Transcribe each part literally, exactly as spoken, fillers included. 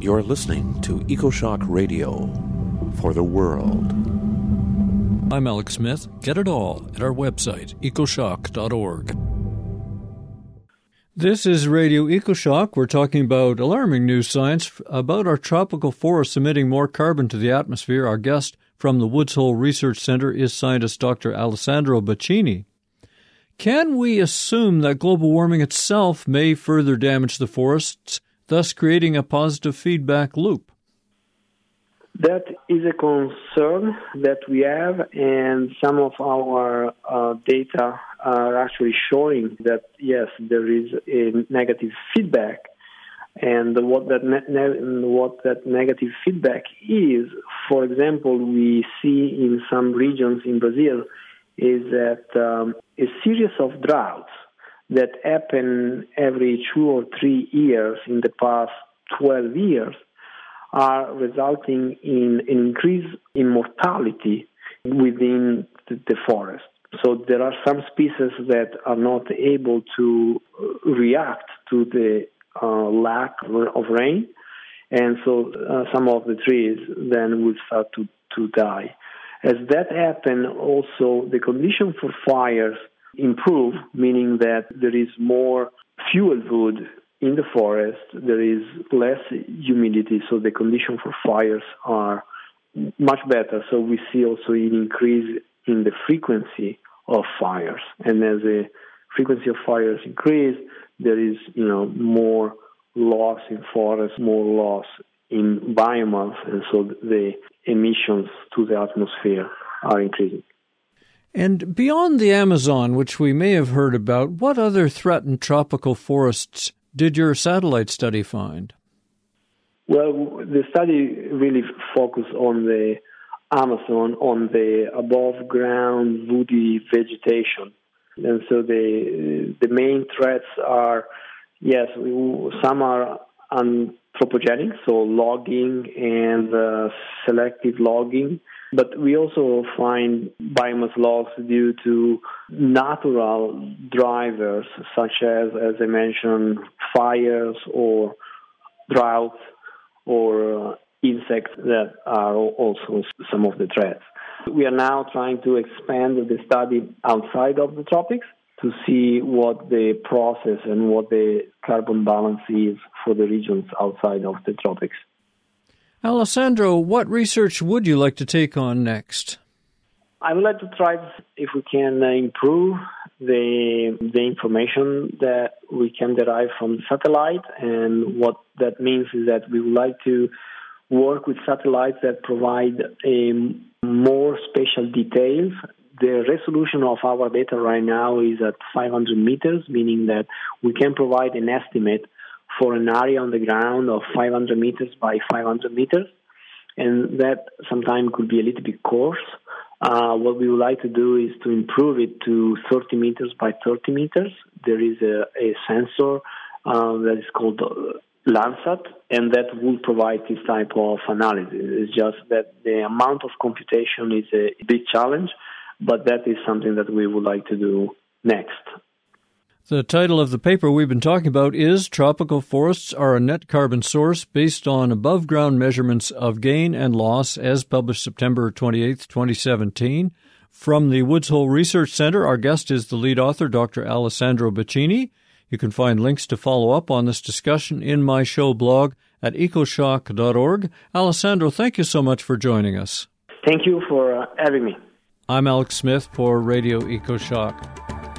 You're listening to EcoShock Radio for the world. I'm Alex Smith. Get it all at our website, ecoshock dot org. This is Radio EcoShock. We're talking about alarming new science about our tropical forests emitting more carbon to the atmosphere. Our guest from the Woods Hole Research Center is scientist Doctor Alessandro Bacchini. Can we assume that global warming itself may further damage the forests, thus creating a positive feedback loop? That is a concern that we have, and some of our uh, data are actually showing that, yes, there is a negative feedback. And what that ne- ne- what that negative feedback is, for example, we see in some regions in Brazil, is that um, a series of droughts that happen every two or three years in the past twelve years are resulting in an increase in mortality within the, the forest. So there are some species that are not able to react to the uh, lack of rain, and so uh, some of the trees then will start to, to die. As that happens, also the condition for fires improve, meaning that there is more fuel wood in the forest, there is less humidity, so the condition for fires are much better. So we see also an increase in the frequency of fires. And as the frequency of fires increase, there is, you know, more loss in forests, more loss in biomass, and so the emissions to the atmosphere are increasing. And beyond the Amazon, which we may have heard about, what other threatened tropical forests did your satellite study find? Well, the study really focused on the Amazon, on the above-ground woody vegetation. And so the the main threats are, yes, some are anthropogenic, so logging and uh, selective logging. But we also find biomass loss due to natural drivers, such as, as I mentioned, fires or droughts or uh, insects that are also some of the threats. We are now trying to expand the study outside of the tropics to see what the process and what the carbon balance is for the regions outside of the tropics. Alessandro, what research would you like to take on next? I would like to try, if we can, uh, improve the the information that we can derive from the satellite. And what that means is that we would like to work with satellites that provide a more spatial details. The resolution of our data right now is at five hundred meters, meaning that we can provide an estimate for an area on the ground of five hundred meters by five hundred meters, and that sometimes could be a little bit coarse. Uh, what we would like to do is to improve it to thirty meters by thirty meters. There is a, a sensor uh, that is called Landsat, and that will provide this type of analysis. It's just that the amount of computation is a big challenge, but that is something that we would like to do next. The title of the paper we've been talking about is Tropical Forests Are a Net Carbon Source, based on above-ground measurements of gain and loss, as published September twenty-eighth, twenty seventeen. From the Woods Hole Research Center, our guest is the lead author, Doctor Alessandro Bacchini. You can find links to follow up on this discussion in my show blog at ecoshock dot org. Alessandro, thank you so much for joining us. Thank you for uh, having me. I'm Alex Smith for Radio EcoShock.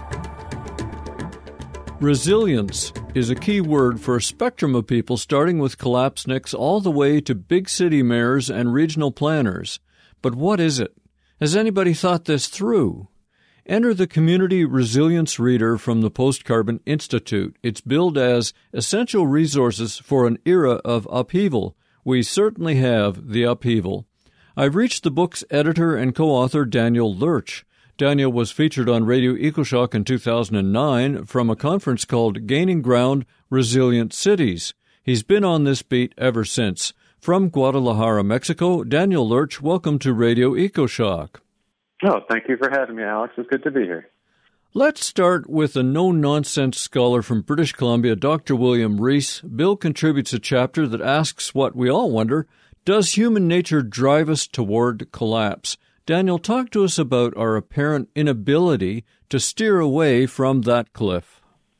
Resilience is a key word for a spectrum of people, starting with collapsniks all the way to big city mayors and regional planners. But what is it? Has anybody thought this through? Enter the Community Resilience Reader from the Post-Carbon Institute. It's billed as essential resources for an era of upheaval. We certainly have the upheaval. I've reached the book's editor and co-author, Daniel Lurch. Daniel was featured on Radio EcoShock in two thousand nine from a conference called Gaining Ground, Resilient Cities. He's been on this beat ever since. From Guadalajara, Mexico, Daniel Lurch, welcome to Radio EcoShock. Oh, thank you for having me, Alex. It's good to be here. Let's start with a no-nonsense scholar from British Columbia, Doctor William Rees. Bill contributes a chapter that asks what we all wonder: does human nature drive us toward collapse? Daniel, talk to us about our apparent inability to steer away from that cliff.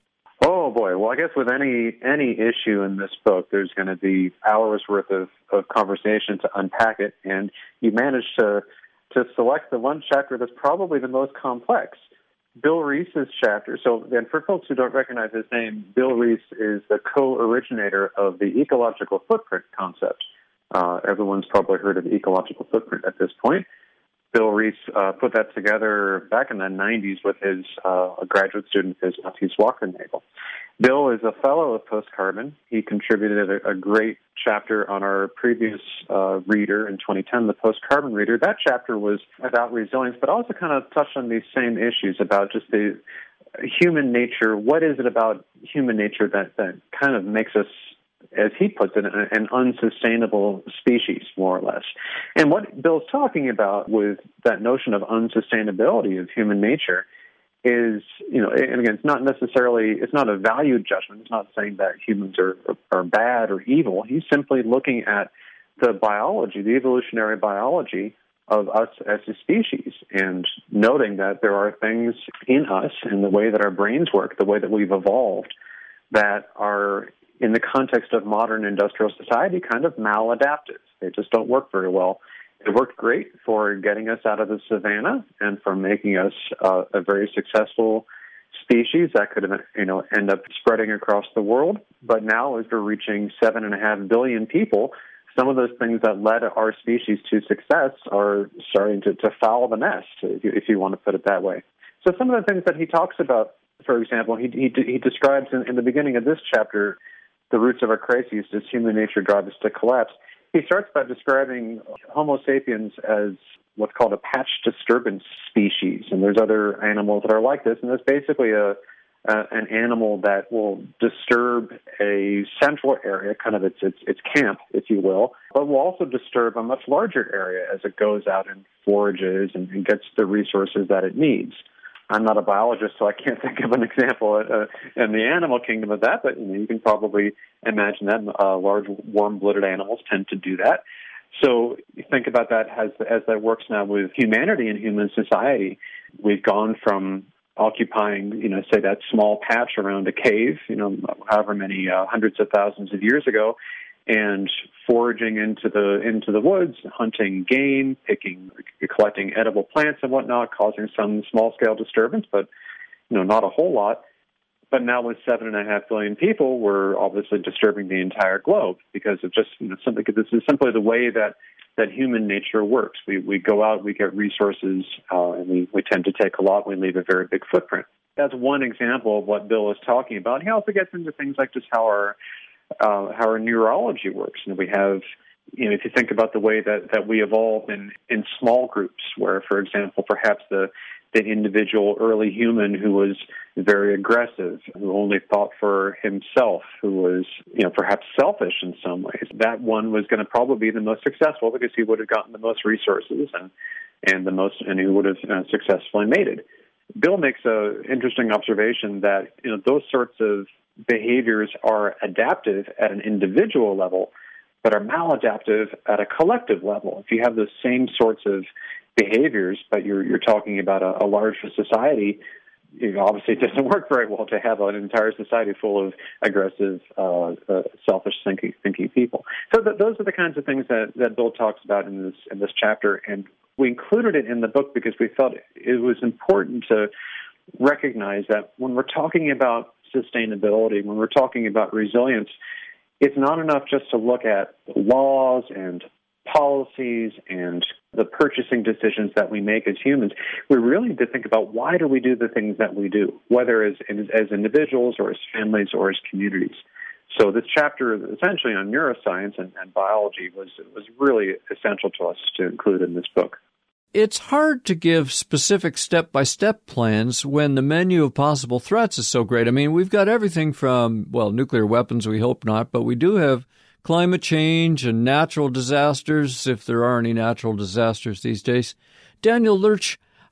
Oh, boy. Well, I guess with any any issue in this book, there's going to be hours worth of, of conversation to unpack it, and you managed to, to select the one chapter that's probably the most complex. Bill Rees's chapter, so then for folks who don't recognize his name, Bill Rees is the co-originator of the ecological footprint concept. Uh, everyone's probably heard of the ecological footprint at this point. Bill Rees uh, put that together back in the nineties with his uh, a graduate student, his Matthews Walker-Nagel. Bill is a fellow of Postcarbon. He contributed a, a great chapter on our previous uh, reader in twenty ten, the Postcarbon reader. That chapter was about resilience, but also kind of touched on these same issues about just the human nature. What is it about human nature that, that kind of makes us, as he puts it, an unsustainable species, more or less? And what Bill's talking about with that notion of unsustainability of human nature is, you know, and again, it's not necessarily, it's not a value judgment. It's not saying that humans are, are bad or evil. He's simply looking at the biology, the evolutionary biology of us as a species, and noting that there are things in us, in the way that our brains work, the way that we've evolved, that are, in the context of modern industrial society, kind of maladaptive. They just don't work very well. It worked great for getting us out of the savannah and for making us uh, a very successful species that could, you know, end up spreading across the world. But now, as we're reaching seven and a half billion people, some of those things that led our species to success are starting to, to foul the nest, if you, if you want to put it that way. So some of the things that he talks about, for example, he he, he describes in, in the beginning of this chapter, the roots of our crises, does human nature drive us to collapse? He starts by describing Homo sapiens as what's called a patch disturbance species, and there's other animals that are like this, and there's basically a, a an animal that will disturb a central area, kind of its, its its camp, if you will, but will also disturb a much larger area as it goes out and forages and, and gets the resources that it needs. I'm not a biologist, so I can't think of an example uh, in the animal kingdom of that, but you know, you can probably imagine that uh, large warm-blooded animals tend to do that. So you think about that as, as that works now with humanity and human society. We've gone from occupying, you know, say that small patch around a cave, you know, however many uh, hundreds of thousands of years ago, and foraging into the into the woods, hunting game, picking, collecting edible plants and whatnot, causing some small-scale disturbance, but you know, not a whole lot. But now with seven and a half billion people, we're obviously disturbing the entire globe because of just, you know, simply, this is simply the way that, that human nature works. We we go out, we get resources, uh, and we, we tend to take a lot. We leave a very big footprint. That's one example of what Bill is talking about. He also gets into things like just how our Uh, how our neurology works. And we have, you know, if you think about the way that, that we evolve in, in small groups, where, for example, perhaps the, the individual early human who was very aggressive, who only thought for himself, who was, you know, perhaps selfish in some ways, that one was going to probably be the most successful because he would have gotten the most resources and, and the most, and he would have uh, successfully mated. Bill makes an interesting observation that, you know, those sorts of behaviors are adaptive at an individual level, but are maladaptive at a collective level. If you have the same sorts of behaviors, but you're you're talking about a, a larger society, you know, obviously it doesn't work very well to have an entire society full of aggressive, uh, uh, selfish thinking, thinking people. So th- those are the kinds of things that, that Bill talks about in this in this chapter, and we included it in the book because we felt it was important to recognize that when we're talking about sustainability, when we're talking about resilience, it's not enough just to look at laws and policies and the purchasing decisions that we make as humans. We really need to think about why do we do the things that we do, whether as, as individuals or as families or as communities. So this chapter, essentially on neuroscience and, and biology, was was really essential to us to include in this book. It's hard to give specific step-by-step plans when the menu of possible threats is so great. I mean, we've got everything from, well, nuclear weapons, we hope not, but we do have climate change and natural disasters, if there are any natural disasters these days. Daniel Lurch,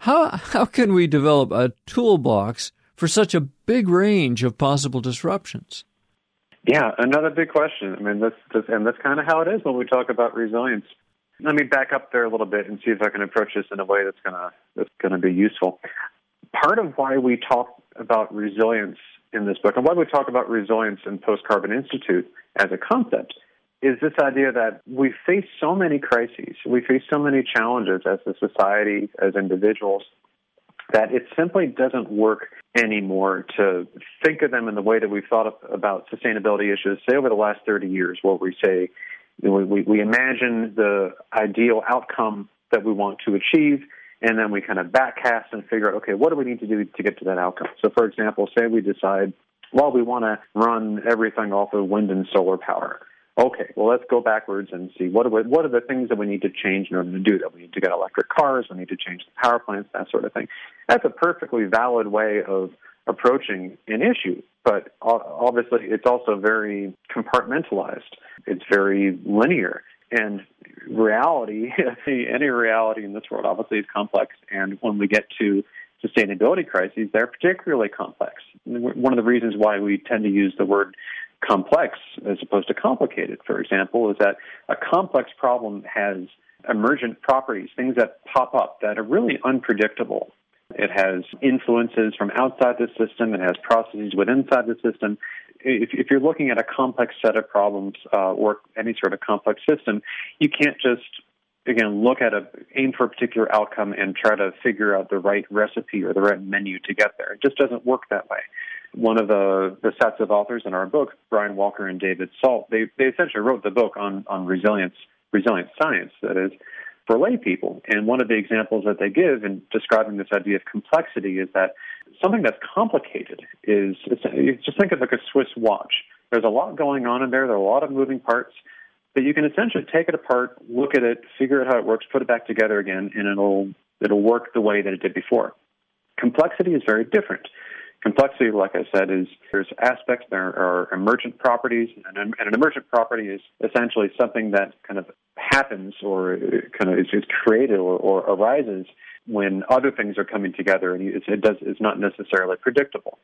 How, how can we develop a toolbox for such a big range of possible disruptions? Yeah, another big question. I mean, this, this and that's kind of how it is when we talk about resilience. Let me back up there a little bit and see if I can approach this in a way that's gonna that's gonna be useful. Part of why we talk about resilience in this book, and why we talk about resilience in Post-Carbon Institute as a concept, is this idea that we face so many crises, we face so many challenges as a society, as individuals, that it simply doesn't work anymore to think of them in the way that we've thought about sustainability issues, say, over the last thirty years, where we say, you know, we, we imagine the ideal outcome that we want to achieve, and then we kind of backcast and figure out, okay, what do we need to do to get to that outcome? So, for example, say we decide, well, we want to run everything off of wind and solar power. Okay, well, let's go backwards and see what are, we, what are the things that we need to change in order to do that. We need to get electric cars, we need to change the power plants, that sort of thing. That's a perfectly valid way of approaching an issue, but obviously it's also very compartmentalized. It's very linear. And reality, any reality in this world obviously is complex, and when we get to sustainability crises, they're particularly complex. One of the reasons why we tend to use the word complex as opposed to complicated, for example, is that a complex problem has emergent properties, things that pop up that are really unpredictable. It has influences from outside the system. It has processes within inside the system. If, if you're looking at a complex set of problems uh, or any sort of complex system, you can't just, again, look at a, aim for a particular outcome and try to figure out the right recipe or the right menu to get there. It just doesn't work that way. One of the, the sets of authors in our book, Brian Walker and David Salt, they, they essentially wrote the book on, on resilience, resilient science, that is, for lay people. And one of the examples that they give in describing this idea of complexity is that something that's complicated is, just think of like a Swiss watch. There's a lot going on in there. There are a lot of moving parts, but you can essentially take it apart, look at it, figure out how it works, put it back together again, and it'll it'll work the way that it did before. Complexity is very different. Complexity, like I said, is there's aspects, there are emergent properties, and an, and an emergent property is essentially something that kind of happens or kind of is, is created or, or arises when other things are coming together, and it's, it does it's not necessarily predictable.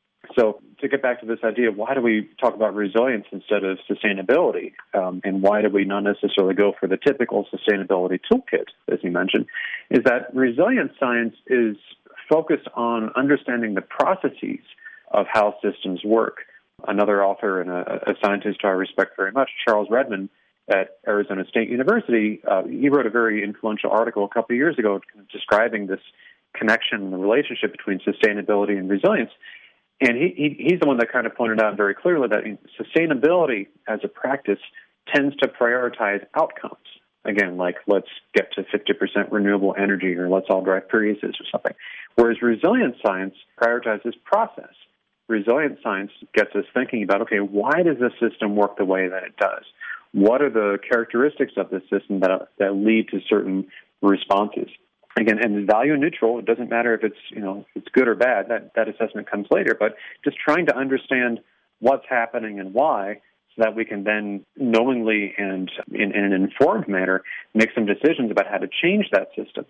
So to get back to this idea of why do we talk about resilience instead of sustainability, um, and why do we not necessarily go for the typical sustainability toolkit, as you mentioned, is that resilience science is focused on understanding the processes of how systems work. Another author and a, a scientist who I respect very much, Charles Redmond at Arizona State University, uh, he wrote a very influential article a couple of years ago describing this connection and the relationship between sustainability and resilience. And he, he, he's the one that kind of pointed out very clearly that sustainability as a practice tends to prioritize outcomes. Again, like let's get to fifty percent renewable energy or let's all drive Priuses or something. Whereas resilience science prioritizes process. Resilience science gets us thinking about, okay, why does this system work the way that it does? What are the characteristics of the system that that lead to certain responses? Again, and it's value neutral. It doesn't matter if it's, you know, if it's good or bad. That that assessment comes later. But just trying to understand what's happening and why, so that we can then knowingly and in, in an informed manner make some decisions about how to change that system.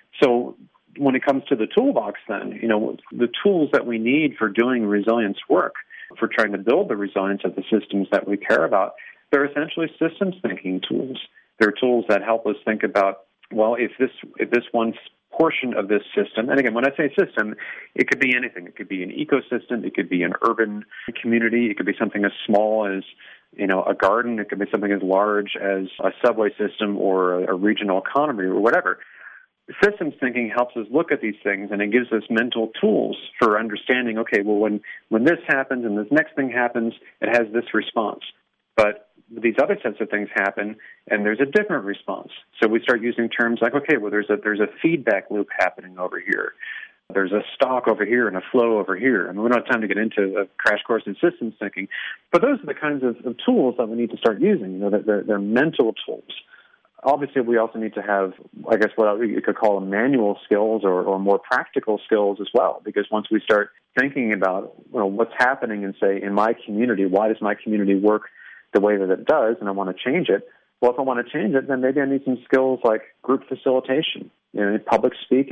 So when it comes to the toolbox then, you know, the tools that we need for doing resilience work, for trying to build the resilience of the systems that we care about, they're essentially systems thinking tools. They're tools that help us think about, well, if this if this one portion of this system, and again, when I say system, it could be anything. It could be an ecosystem. It could be an urban community. It could be something as small as, you know, a garden. It could be something as large as a subway system or a, a regional economy or whatever. Systems thinking helps us look at these things, and it gives us mental tools for understanding, okay, well, when, when this happens and this next thing happens, it has this response. But these other sets of things happen, and there's a different response. So we start using terms like, okay, well, there's a there's a feedback loop happening over here. There's a stock over here and a flow over here. I mean, we don't have time to get into a crash course in systems thinking, but those are the kinds of, of tools that we need to start using. You know, they're, they're mental tools. Obviously, we also need to have, I guess, what you could call manual skills or, or more practical skills as well, because once we start thinking about, you know, what's happening and say, in my community, why does my community work the way that it does, and I want to change it. Well, if I want to change it, then maybe I need some skills like group facilitation, you know, public speaking.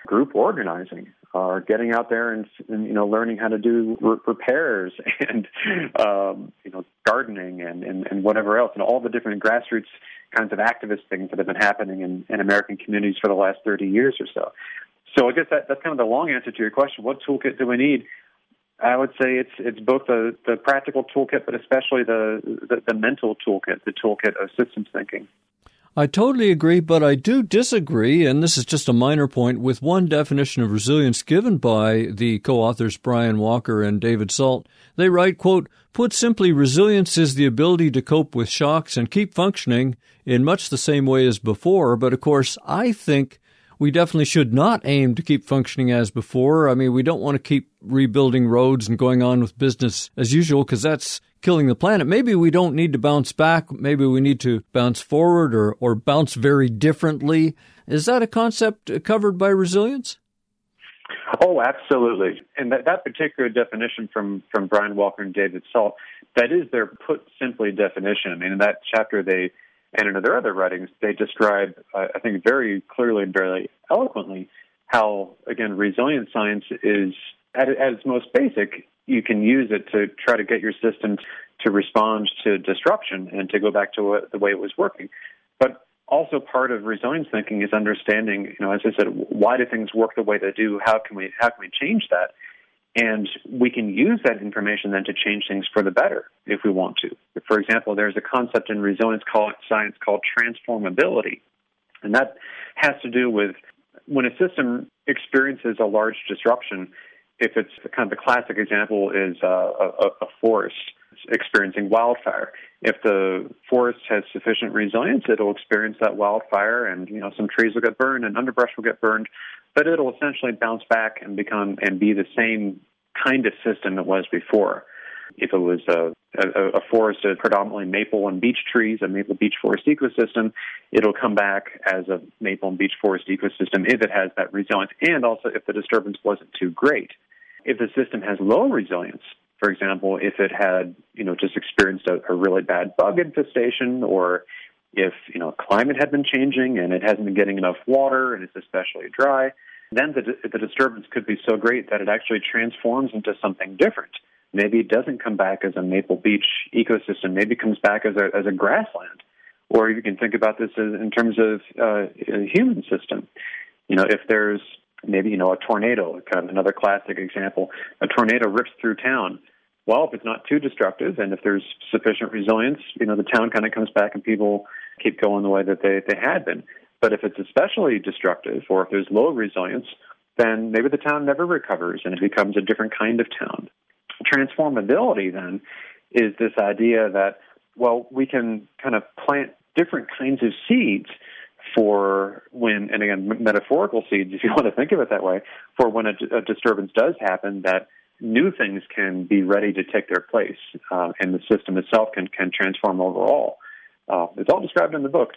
group organizing, or getting out there and, and you know, learning how to do r- repairs and, um, you know, gardening and, and, and whatever else, and all the different grassroots kinds of activist things that have been happening in, in American communities for the last thirty years or so. So I guess that, that's kind of the long answer to your question. What toolkit do we need? I would say it's it's both the, the practical toolkit, but especially the, the, the mental toolkit, the toolkit of systems thinking. I totally agree, but I do disagree, and this is just a minor point, with one definition of resilience given by the co-authors Brian Walker and David Salt. They write, quote, "Put simply, resilience is the ability to cope with shocks and keep functioning in much the same way as before." But of course, I think we definitely should not aim to keep functioning as before. I mean, we don't want to keep rebuilding roads and going on with business as usual, because that's killing the planet. Maybe we don't need to bounce back. Maybe we need to bounce forward or, or bounce very differently. Is that a concept covered by resilience? Oh, absolutely. And that, that particular definition from, from Brian Walker and David Salt, that is their put simply definition. I mean, in that chapter, they, and in their other writings, they describe, uh, I think, very clearly and very eloquently how, again, resilience science is, at, at its most basic, you can use it to try to get your system to respond to disruption and to go back to what, the way it was working. But also part of resilience thinking is understanding, you know, as I said, why do things work the way they do? How can we how can we change that? And we can use that information then to change things for the better if we want to. For example, there's a concept in resilience called, science called transformability. And that has to do with when a system experiences a large disruption. If it's kind of the classic example is uh, a, a forest experiencing wildfire. If the forest has sufficient resilience, it'll experience that wildfire, and you know some trees will get burned and underbrush will get burned, but it'll essentially bounce back and become and be the same kind of system it was before. If it was a, a, a forest of predominantly maple and beech trees, a maple beech forest ecosystem, it'll come back as a maple and beech forest ecosystem if it has that resilience, and also if the disturbance wasn't too great. If the system has low resilience, for example, if it had, you know, just experienced a, a really bad bug infestation, or if, you know, climate had been changing and it hasn't been getting enough water and it's especially dry, then the, the disturbance could be so great that it actually transforms into something different. Maybe it doesn't come back as a maple beech ecosystem. Maybe it comes back as a, as a grassland. Or you can think about this as, in terms of uh, a human system. You know, if there's maybe, you know, a tornado, kind of another classic example, a tornado rips through town. Well, if it's not too destructive and if there's sufficient resilience, you know, the town kind of comes back and people keep going the way that they, they had been. But if it's especially destructive or if there's low resilience, then maybe the town never recovers and it becomes a different kind of town. Transformability, then, is this idea that, well, we can kind of plant different kinds of seeds for when, and again, metaphorical seeds, if you want to think of it that way, for when a, a disturbance does happen, that new things can be ready to take their place, uh, and the system itself can, can transform overall. Uh, it's all described in the book.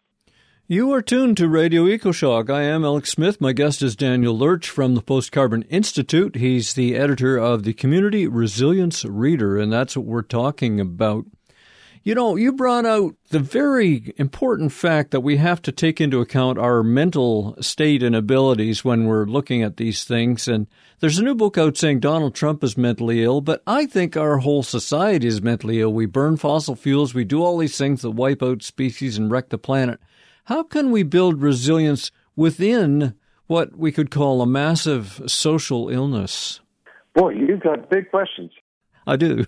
You are tuned to Radio EcoShock. I am Alex Smith. My guest is Daniel Lurch from the Post-Carbon Institute. He's the editor of the Community Resilience Reader, and that's what we're talking about. You know, you brought out the very important fact that we have to take into account our mental state and abilities when we're looking at these things. And there's a new book out saying Donald Trump is mentally ill, but I think our whole society is mentally ill. We burn fossil fuels. We do all these things that wipe out species and wreck the planet. How can we build resilience within what we could call a massive social illness? Boy, you've got big questions. I do.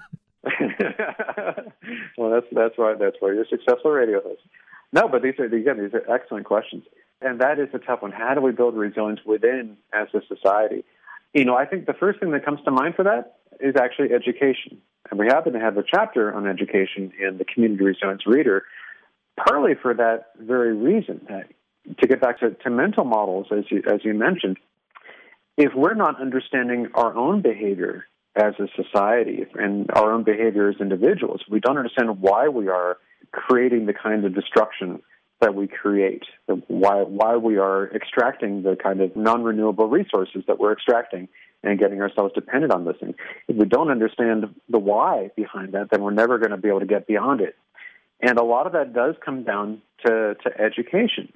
Well, that's that's why that's why you're a successful radio host. No, but these are again these are excellent questions, and that is a tough one. How do we build resilience within as a society? You know, I think the first thing that comes to mind for that is actually education, and we happen to have a chapter on education in the Community Resilience Reader, partly for that very reason. That, to get back to, to mental models, as you as you mentioned, if we're not understanding our own behavior as a society and our own behavior as individuals, we don't understand why we are creating the kind of destruction that we create, why why we are extracting the kind of non-renewable resources that we're extracting and getting ourselves dependent on this thing. If we don't understand the why behind that, then we're never going to be able to get beyond it. And a lot of that does come down to, to education.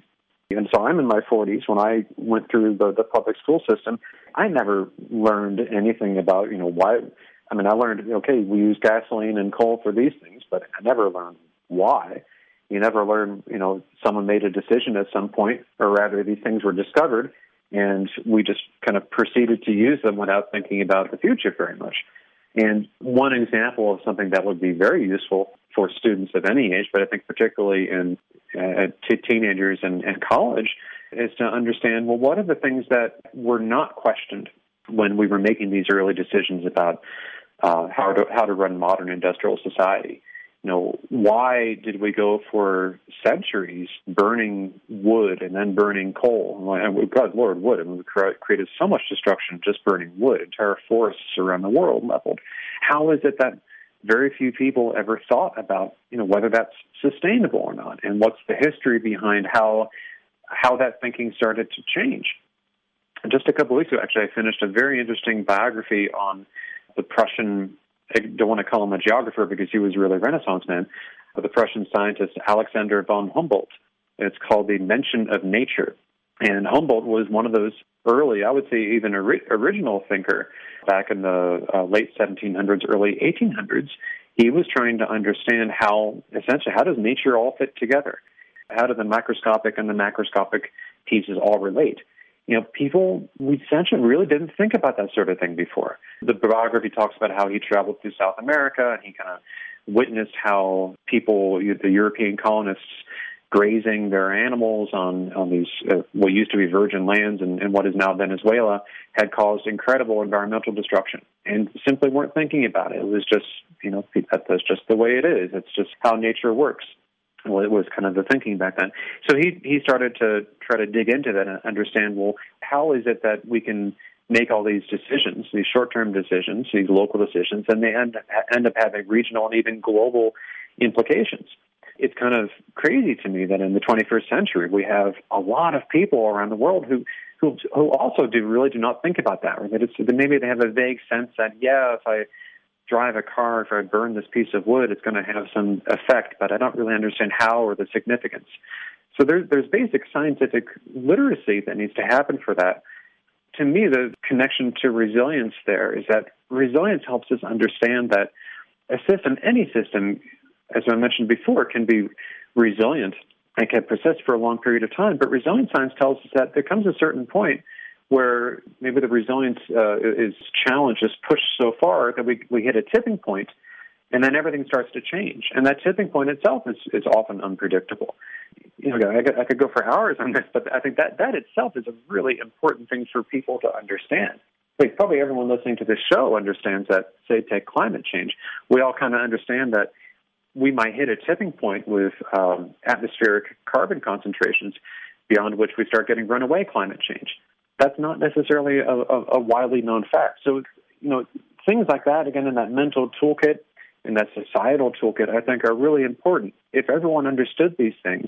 And so I'm in my forties. When I went through the, the public school system, I never learned anything about, you know, why. I mean, I learned, okay, we use gasoline and coal for these things, but I never learned why. You never learn, you know, someone made a decision at some point, or rather these things were discovered, and we just kind of proceeded to use them without thinking about the future very much. And one example of something that would be very useful for students of any age, but I think particularly in uh, to teenagers and, and college, is to understand, well, what are the things that were not questioned when we were making these early decisions about uh, how to how to run modern industrial society? You know, why did we go for centuries burning wood and then burning coal? And God, Lord, wood. I mean, we created so much destruction just burning wood. Entire forests around the world leveled. How is it that very few people ever thought about, you know, whether that's sustainable or not? And what's the history behind how how that thinking started to change? And just a couple of weeks ago, actually, I finished a very interesting biography on the Prussian, I don't want to call him a geographer because he was really a Renaissance man, but the Prussian scientist Alexander von Humboldt. It's called The Invention of Nature. And Humboldt was one of those early, I would say even ori- original thinker back in the uh, late seventeen hundreds, early eighteen hundreds. He was trying to understand how, essentially, how does nature all fit together? How do the microscopic and the macroscopic pieces all relate? You know, people, we essentially really didn't think about that sort of thing before. The biography talks about how he traveled through South America, and he kind of witnessed how people, the European colonists, grazing their animals on, on these, uh, what used to be virgin lands and, and what is now Venezuela, had caused incredible environmental destruction, and simply weren't thinking about it. It was just, you know, that's just the way it is. It's just how nature works. Well, it was kind of the thinking back then. So he, he started to try to dig into that and understand, well, how is it that we can make all these decisions, these short-term decisions, these local decisions, and they end, end up having regional and even global implications? It's kind of crazy to me that in the twenty-first century we have a lot of people around the world who who, who also do really do not think about that, or that it's, maybe they have a vague sense that, yeah, if I drive a car, if I burn this piece of wood, it's going to have some effect, but I don't really understand how or the significance. So there, there's basic scientific literacy that needs to happen for that. To me, the connection to resilience there is that resilience helps us understand that a system, any system, as I mentioned before, can be resilient and can persist for a long period of time. But resilience science tells us that there comes a certain point where maybe the resilience uh, is challenged, is pushed so far that we we hit a tipping point, and then everything starts to change. And that tipping point itself is, is often unpredictable. You know, I could, I could go for hours on this, but I think that that itself is a really important thing for people to understand. Like, probably everyone listening to this show understands that, say, take climate change. We all kind of understand that we might hit a tipping point with um, atmospheric carbon concentrations beyond which we start getting runaway climate change. That's not necessarily a, a, a widely known fact. So, you know, things like that, again, in that mental toolkit, in that societal toolkit, I think are really important. If everyone understood these things,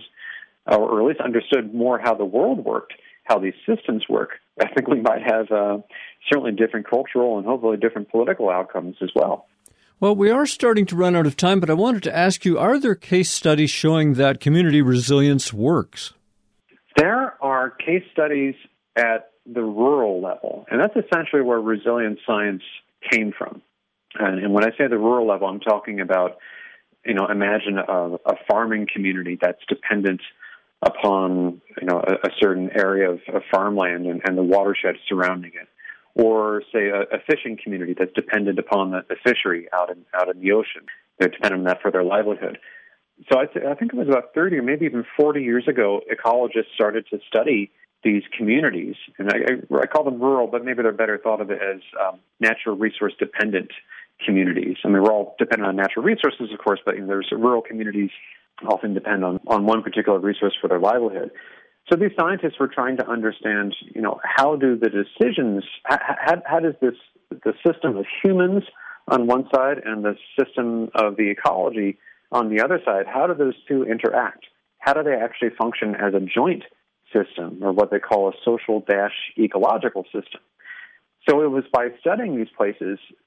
or at least understood more how the world worked, how these systems work, I think we might have uh, certainly different cultural and hopefully different political outcomes as well. Well, we are starting to run out of time, but I wanted to ask you, are there case studies showing that community resilience works? There are case studies at the rural level, and that's essentially where resilience science came from. And, and when I say the rural level, I'm talking about, you know, imagine a, a farming community that's dependent upon, you know, a, a certain area of, of farmland and, and the watershed surrounding it. Or, say, a, a fishing community that's dependent upon the, the fishery out in out in the ocean. They're dependent on that for their livelihood. So I, th- I think it was about thirty or maybe even forty years ago, ecologists started to study these communities, and I, I call them rural, but maybe they're better thought of it as um, natural resource dependent communities. I mean, we're all dependent on natural resources, of course, but you know, there's rural communities often depend on, on one particular resource for their livelihood. So these scientists were trying to understand, you know, how do the decisions, how, how does this, the system of humans on one side and the system of the ecology on the other side, how do those two interact? How do they actually function as a joint system, or what they call a social dash ecological system? So it was by studying these places,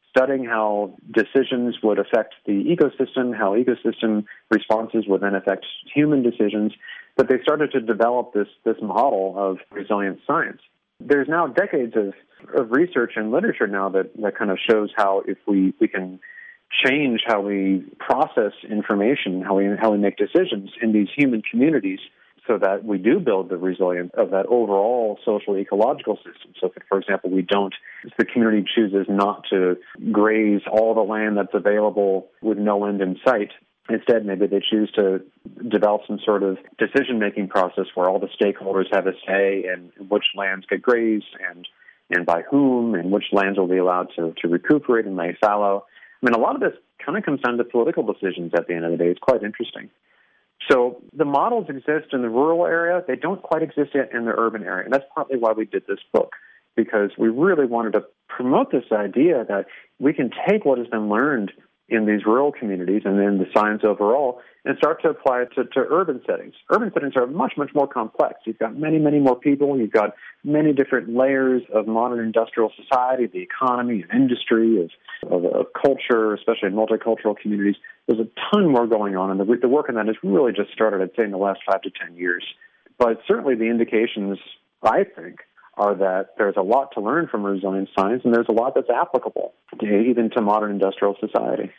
studying how decisions would affect the ecosystem, how ecosystem responses would then affect human decisions, that they started to develop this, this model of resilient science. There's now decades of, of research and literature now that, that kind of shows how if we, we can change how we process information, how we, how we make decisions in these human communities, so that we do build the resilience of that overall social ecological system. So if, for example, we don't, if the community chooses not to graze all the land that's available with no end in sight, instead maybe they choose to develop some sort of decision-making process where all the stakeholders have a say in which lands get grazed and, and by whom, and which lands will be allowed to, to recuperate and lay fallow. I mean, a lot of this kind of comes down to political decisions at the end of the day. It's quite interesting. So the models exist in the rural area. They don't quite exist yet in the urban area. And that's partly why we did this book, because we really wanted to promote this idea that we can take what has been learned in these rural communities and in the science overall and start to apply it to, to urban settings. Urban settings are much, much more complex. You've got many, many more people. You've got many different layers of modern industrial society, the economy, of industry, of, of, of culture, especially in multicultural communities. There's a ton more going on, and the, the work on that has really just started, I'd say, in the last five to ten years. But certainly the indications, I think, are that there's a lot to learn from resilient science, and there's a lot that's applicable to, even to modern industrial society.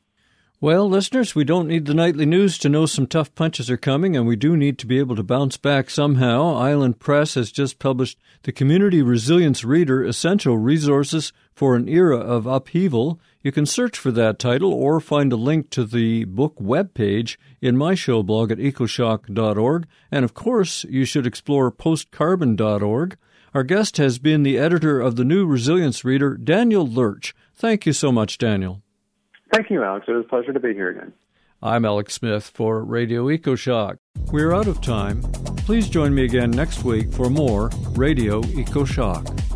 Well, listeners, we don't need the nightly news to know some tough punches are coming, and we do need to be able to bounce back somehow. Island Press has just published the Community Resilience Reader, Essential Resources for an Era of Upheaval. You can search for that title or find a link to the book webpage in my show blog at ecoshock dot org. And, of course, you should explore post carbon dot org. Our guest has been the editor of the new Resilience Reader, Daniel Lurch. Thank you so much, Daniel. Thank you, Alex. It was a pleasure to be here again. I'm Alex Smith for Radio EcoShock. We're out of time. Please join me again next week for more Radio EcoShock.